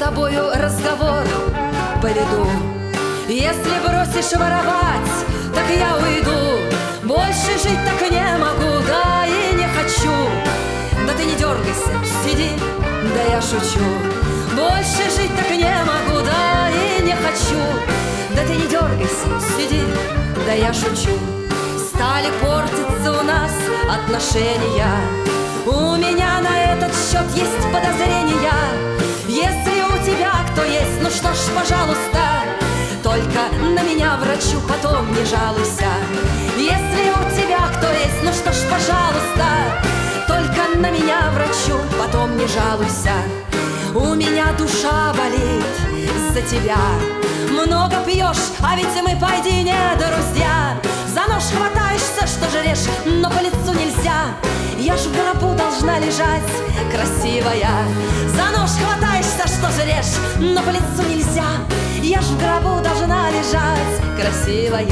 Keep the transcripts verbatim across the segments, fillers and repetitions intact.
тобою разговор поведу. Если бросишь воровать, так я уйду. Больше жить так не могу, да и не хочу. Да ты не дергайся, сиди, да я шучу. Больше жить так не могу, да и не хочу. Да ты не дергайся, сиди, да я шучу. Стали портиться у нас отношения. У меня на этот счет есть подозрения. Если у тебя кто есть, ну что ж, пожалуйста, только на меня, врачу, потом не жалуйся. Если у тебя кто есть, ну что ж, пожалуйста, только на меня, врачу, потом не жалуйся. У меня душа болит за тебя. Много пьешь, а ведь мы, пойди, не друзья. За нож хватаешься, что жрешь, но по лицу нельзя. Я ж в гробу должна лежать, красивая. За нож хватаешься, что жрешь, но по лицу нельзя. Я ж в гробу должна лежать, красивая.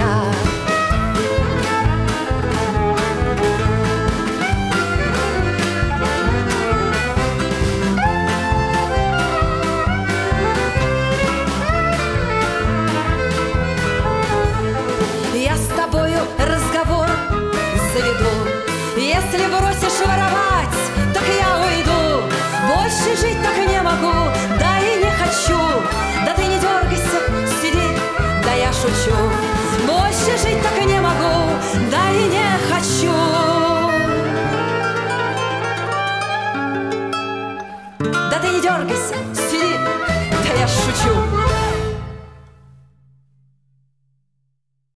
Я с тобою разговор заведу. Если бросишь